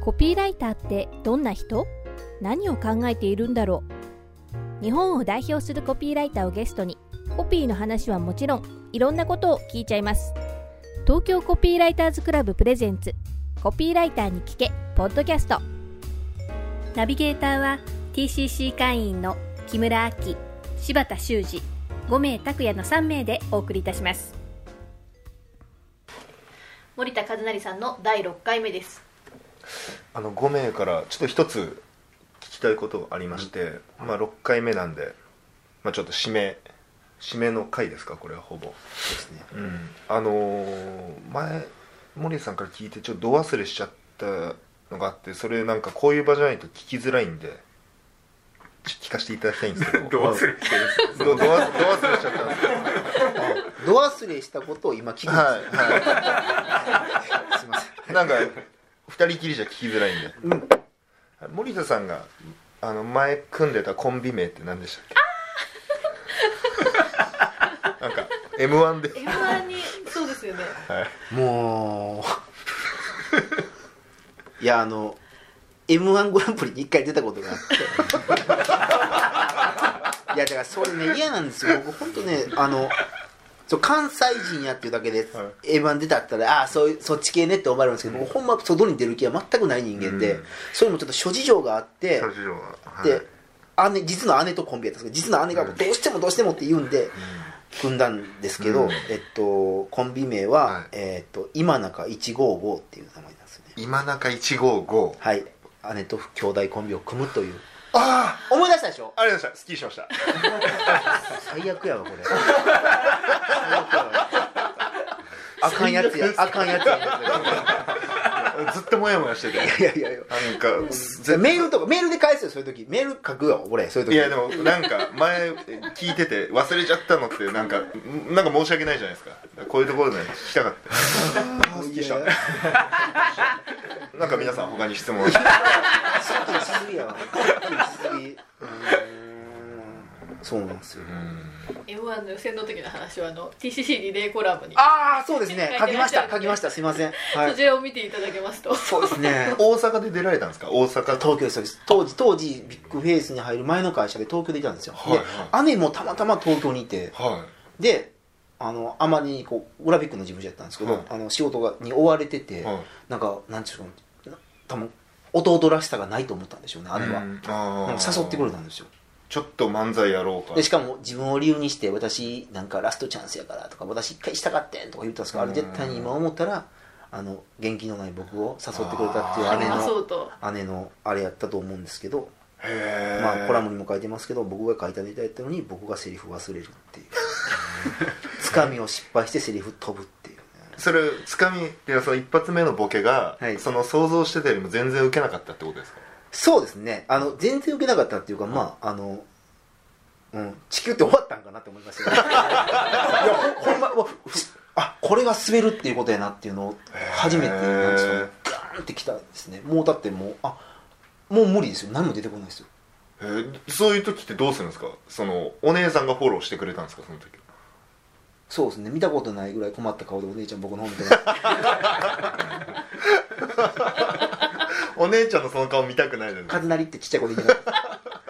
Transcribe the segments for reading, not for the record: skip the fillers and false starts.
コピーライターってどんな人？何を考えているんだろう。日本を代表するコピーライターをゲストに、コピーの話はもちろん、いろんなことを聞いちゃいます。東京コピーライターズクラブプレゼンツ、コピーライターに聞けポッドキャスト。ナビゲーターは TCC 会員の木村明、柴田修二、5名拓也の3名でお送りいたします。森田和成さんの第6回目です。 5名からちょっと一つ聞きたいことがありまして、6回目なんで、ちょっと締めの回ですか、これはほぼですね。 前森田さんから聞いてちょっと度忘れしちゃったのがあって、それなんかこういう場じゃないと聞きづらいんで聞かせていただきたいんですけど度忘れしてる度忘れしちゃったんですけど度忘れしたことを今聞くんですよ。すいません。 なんか二人きりじゃ聞きづらいんで、森田さんが前組んでたコンビ名って何でしたっけ？なんか M1 で M1 にそうですよね、 はい、 もういやM1 グランプリに1回出たことがあっていやだからそれね嫌なんですよ。僕本当ね関西人やっていうだけで、はい、M1 出たったらそっち系ねって思われるんですけど、僕ほんま外に出る気は全くない人間で、それもちょっと諸事情があって、で実の姉とコンビやったんですけど、実の姉がどうしてもどうしてもって言うんで、組んだんですけど、コンビ名は、今中155っていう名前なんですよね。 今中155、 はい、姉と兄弟コンビを組むという。 ああ、 思い出したでしょ。 ありがとうございました。スッキリしました。 最悪やわこれ。最悪やわ。あかんやつや。 ずっとモヤモヤしてて。 いやなんかメールで返すよ、そういう時。メール書くよ俺、そういう時。 いやでもなんか前聞いてて忘れちゃったのってなんか申し訳ないじゃないですか。こういうところで聞きたかった。スッキリした。なんか皆さん他に質問。 しすぎやわ。そうなんですよ。 M1 の予選の時の話はTCC リレーコラムにそうですね、書きましたすいません、はい、 そちらを見ていただけますと。 そうですね。 大阪で出られたんですか？東京です。当時ビッグフェイスに入る前の会社で東京でいたんですよ、 はいはい、 で姉もたまたま東京にいて、はい、であまり裏ビッグの事務所やったんですけど、はい、仕事に追われてて、はい、なんていうの、多分弟らしさがないと思ったんでしょうね、姉は。なんか誘ってくれたんですよ。 ちょっと漫才やろうか。 でしかも自分を理由にして、私なんかラストチャンスやからとか、私一回したかってんとか言ったんですけど、あれ絶対に今思ったら元気のない僕を誘ってくれたっていう姉のあれやったと思うんですけど、コラムにも書いてますけど、僕が書いたネタやったのに僕がセリフ忘れるっていうつかみを失敗してセリフ飛ぶっていう、 それつかみでその一発目のボケが、はい、その想像してたよりも全然ウケなかったってことですか？ そうですね、全然ウケなかったっていうか、地球って終わったんかなって思いましたけどいやほんまこれが滑るっていうことやなっていうのを初めてガーンってきたんですね。もうだってもう無理ですよ、何も出てこないですよ。 そういう時ってどうするんですか？お姉さんがフォローしてくれたんですか、その時？ そうですね、見たことないぐらい困った顔でお姉ちゃん僕の方見てお姉ちゃんのその顔見たくないです。 カズナリってちっちゃい子で言いながら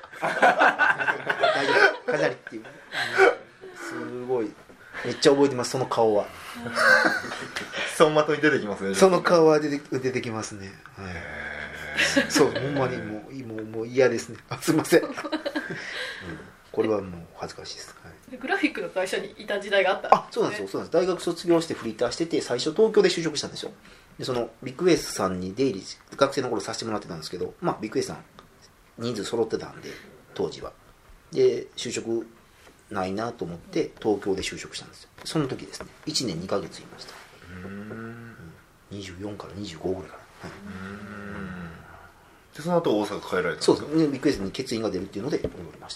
カズナリっていう、すごいめっちゃ覚えてます、その顔は。 走馬灯に出てきますね。 その顔は出てきますね、はい、そうほんまにもう嫌ですね。すいません、これはもう恥ずかしいです、はい、 グラフィックの会社にいた時代があったんですね。 そうなんですよ。大学卒業してフリーターしてて、最初東京で就職したんですよ。でビッグウェイスさんに出入り学生の頃させてもらってたんですけど、ビッグウェイスさん人数揃ってたんで当時は。で就職ないなと思って東京で就職したんですよ。その時ですね、1年2ヶ月いました。24から25ぐらいかな、はい、 でその後大阪帰られたんですか？ そうですね、ビッグウェイスに欠員が出るっていうので戻りました。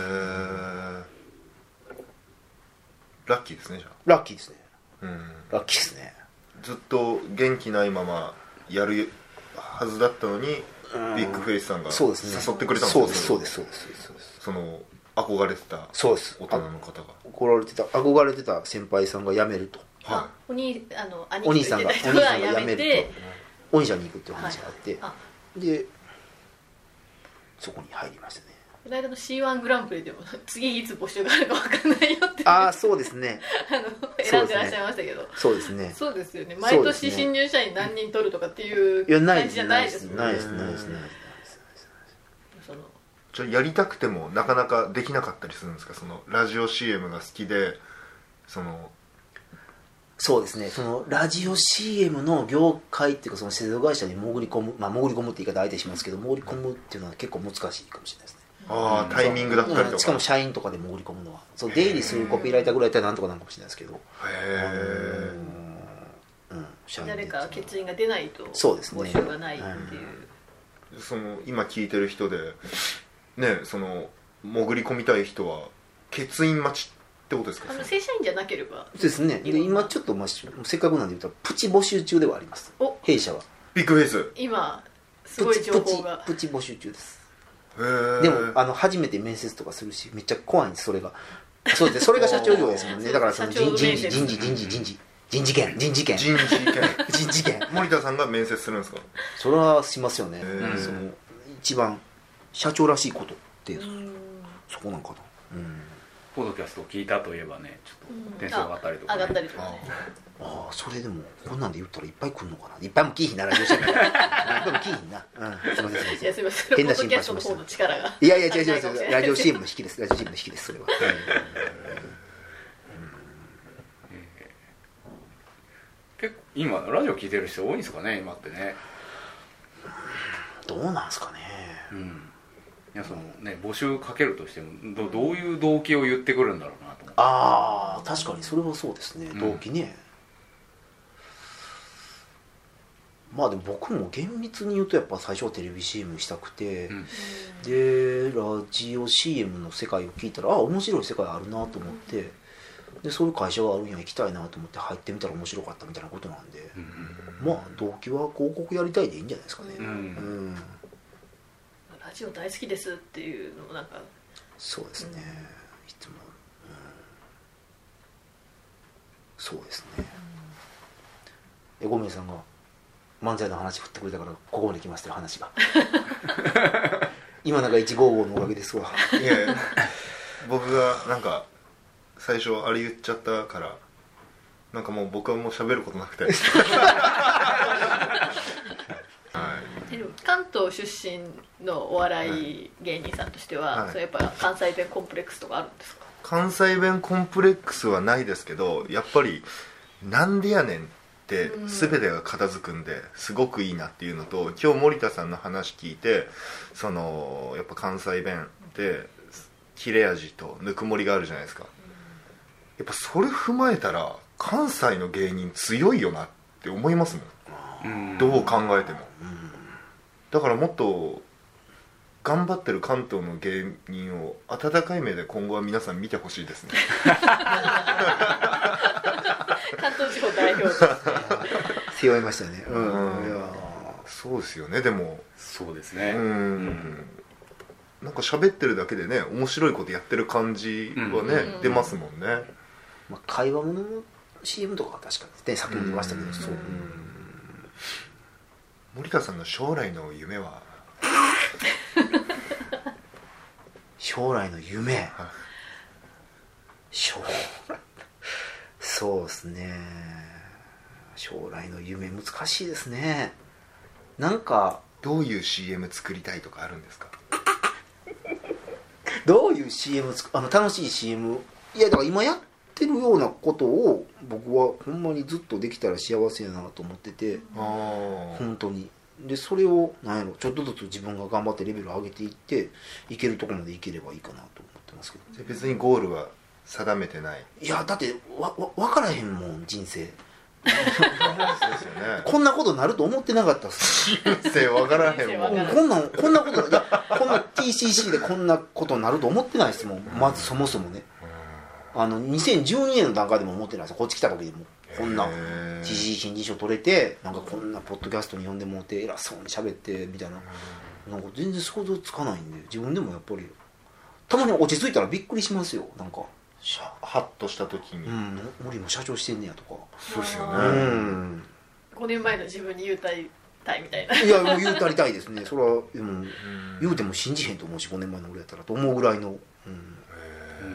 ラッキーですね。じゃあラッキーですね、ラッキーですね。 ずっと元気ないままやるはずだったのに、ビッグフェイスさんが誘ってくれたんですよ。 そうです。 憧れてた大人の方が、 憧れてた先輩さんが辞めると、 お兄さんが辞めると。 御社に行くっていう話があって、 あでそこに入りましたね。 この間の C1 グランプリでも次いつ募集があるか分かんないよってああそうですね選んでらっしゃいましたけど、 そうですねそうですよね。毎年新入社員何人取るとかっていう感じじゃないですもんね。 ないですそのじゃあやりたくてもなかなかできなかったりするんですか？そのラジオ CM が好きでそうですね、そのラジオ CM の業界っていうかその制度会社に潜り込む、潜り込むって言い方あえてしますけど、潜り込むっていうのは結構難しいかもしれないですね。 ああタイミングだったりとか、 しかも社員とかで潜り込むのはそう出入りするコピーライターぐらいだったらなんとかなるかもしれないですけど、 誰か欠員が出ないとそうですね募集がないっていう、 その今聞いてる人でね、その潜り込みたい人は欠員待ちってことですか？ 正社員じゃなければですね。で今ちょっと、せっかくなんで言ったらプチ募集中ではあります。弊社はビッグフェイス今すごい情報がプチ募集中です。 へでも初めて面接とかするしめっちゃ怖いんです。それがそうですね、それが社長業ですもんね。だからその人事権森田さんが面接するんですか？ それはしますよね。その一番社長らしいことってそこなんかな。 ポッドキャストを聞いたといえばね、ちょっと点数上がったりとか、ね、 上がったりとかね。 ああそれでもこんなんで言ったらいっぱい来るのかな。いっぱいも来いひんなラジオしゃべりいっぱいも来いひんな。すいませんいやすいません、 変な心配しました。 ポッドキャストの方の力がいや違うラジオ CM の引きです。ラジオ CM の引きです。それは結構今ラジオ聞いてる人多いんですかね今ってね。 どうなんすかね。 いやそのね、募集かけるとしてもどういう動機を言ってくるんだろうなと思って。 ああ確かにそれはそうですね、動機ね。まあでも僕も厳密に言うとやっぱ最初はテレビ CM したくて、でラジオ CM の世界を聞いたら面白い世界あるなと思って、でそういう会社があるんや行きたいなと思って入ってみたら面白かったみたいなことなんで、まあ動機は広告やりたいでいいんじゃないですかね。 ラジオ大好きですっていうのもなんかそうですね、いつも、そうですね。5名さんが漫才の話振ってくれたからここまで来ましたよ話が今なんか155のおかげですわ。 いや僕がなんか最初あれ言っちゃったからなんかもう僕はもう喋ることなくて関東出身のお笑い芸人さんとしては、それやっぱ関西弁コンプレックスとかあるんですか？ 関西弁コンプレックスはないですけど、やっぱりなんでやねんって全てが片付くんですごくいいなっていうのと、今日森田さんの話聞いてそのやっぱ関西弁って切れ味とぬくもりがあるじゃないですか。やっぱそれ踏まえたら関西の芸人強いよなって思いますもん、どう考えても。だからもっと頑張ってる関東の芸人を温かい目で今後は皆さん見てほしいですね関東地方代表として背負いましたね。 そうですよね。でもそうですね、 なんか喋ってるだけでね面白いことやってる感じはね、出ますもんね。 会話物の CM とかは確かにね、先ほど言いましたけど、そう。 森田さんの将来の夢は将来の夢、そうですね、将来の夢難しいですね。なんかどういう CM 作りたいとかあるんですか？ どういう CM 楽しい CM、 いやだから今やってるようなことを僕はほんまにずっとできたら幸せやなと思ってて、本当に。でそれをなんやろ、ちょっとずつ自分が頑張ってレベルを上げていっていけるところまでいければいいかなと思ってますけど。 じゃあ別にゴールは定めてない？ いやだって分からへんもん人生ですよね。 こんなことになると思ってなかったっす。 人生分からへんもん。 こんなこと、いやこんな TCC でこんなことになると思ってないですもん。まずそもそもね、2012年の段階でも思ってないですよ。こっち来た時でもこんな TCC 新人賞取れて、なんかこんなポッドキャストに呼んでもらって偉そうに喋ってみたいな、なんか全然想像つかないんで、自分でもやっぱりたまに落ち着いたらびっくりしますよ。なんかハッとした時に、 森も社長してんねやとか。 そうですよね。 5年前の自分に言うたいたいみたいな。 いやもう言うたりたいですね。それはでも言うても信じへんと思うし、5年前の俺やったらと思うぐらいの、 ありがとう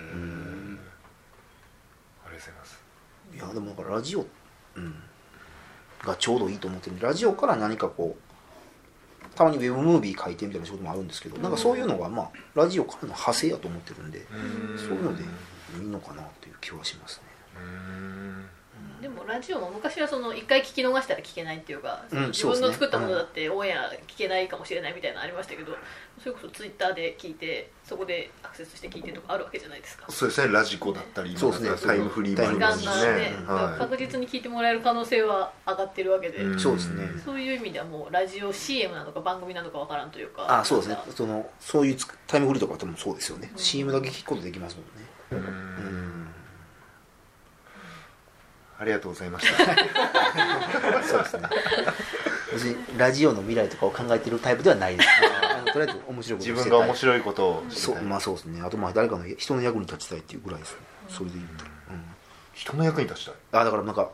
ございます。 いやでもだからラジオ、がちょうどいいと思ってるんで、ラジオから何かこうたまにウェブムービー書いてみたいな仕事もあるんですけど、なんかそういうのがまあラジオからの派生やと思ってるんで、そういうのでいいのかなという気はしますね。 でもラジオも昔はその1回聞き逃したら聞けないっていうか、自分の作ったものだってオンエア聞けないかもしれないみたいなのありましたけど、それこそツイッターで聞いてそこでアクセスして聞いてとかあるわけじゃないですか。 そうですね、ラジコだったりそうですね、 タイムフリーもあり時間ますしがね、 ね、 確実に聞いてもらえる可能性は上がってるわけで、 そうですね。 そういう意味ではもうラジオ CM なのか番組なのかわからんというか。 そうですね。そういうタイムフリーとか多分そうですよね。CM だけ聞くことできますもんね。 ありがとうございました。 そうですね。別にラジオの未来とかを考えてるタイプではないです。とりあえず面白いことをしてたい。 自分が面白いことをそうですね。あと誰かの人の役に立ちたいっていうぐらいですね。それで言ったら、 人の役に立ちたい。 だからなんか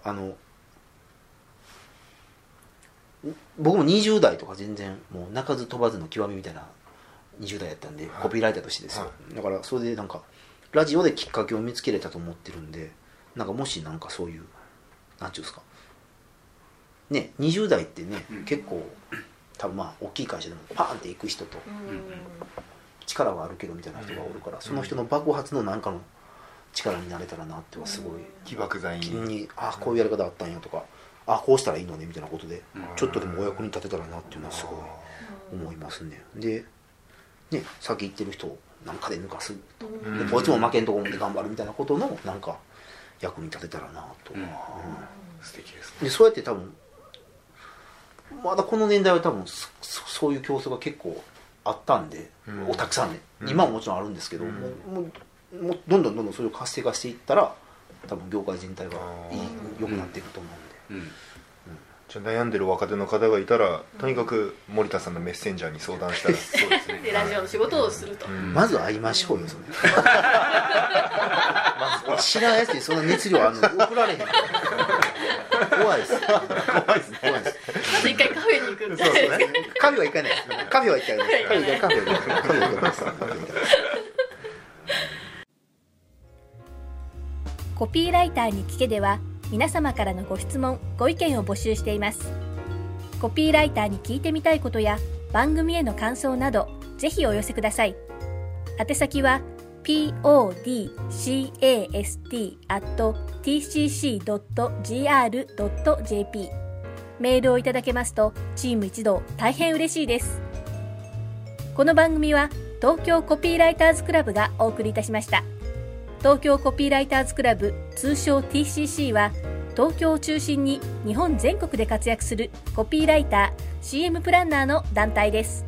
僕も20代とか全然もう鳴かず飛ばずの極みみたいな20代やったんで、コピーライターとしてですよ。だからそれでなんかラジオできっかけを見つけれたと思ってるんで、なんかもしなんかそういうなんていうんですかね、20代ってね、結構多分まあ大きい会社でもパーンって行く人と、力はあるけどみたいな人がおるから、その人の爆発の何かの力になれたらなってはすごい起爆剤に、こういうやり方あったんやとか、こうしたらいいのねみたいなことで、ちょっとでもお役に立てたらなっていうのはすごい思いますね。でね、先行ってる人を何かで抜かすと、でこいつも負けんとこ思って頑張るみたいなことのなんか役に立てたらなと、 素敵ですね。 でそうやって多分まだこの年代は多分そういう競争が結構あったんで、たくさんね、今はもちろんあるんですけど、もうどんどんそれを活性化していったら多分業界全体が良くなっていくと思うんで、 じゃあ悩んでる若手の方がいたら、とにかく森田さんのメッセンジャーに相談したらそうですね。 でラジオの仕事をすると、 まず会いましょうよそれ。知らんやつにそんな熱量あるの送られへん。怖いです。怖いですね。 まず一回カフェに行くんですね。 カフェは行かないです。カフェは行かないです。カフェは行かないです。 コピーライターに聞けでは皆様からのご質問ご意見を募集しています。コピーライターに聞いてみたいことや番組への感想などぜひお寄せください。宛先は podcast@tcc.gr.jp メールをいただけますとチーム一同大変嬉しいです。この番組は東京コピーライターズクラブがお送りいたしました。東京コピーライターズクラブ、通称 TCC は東京を中心に日本全国で活躍するコピーライター、CM プランナーの団体です。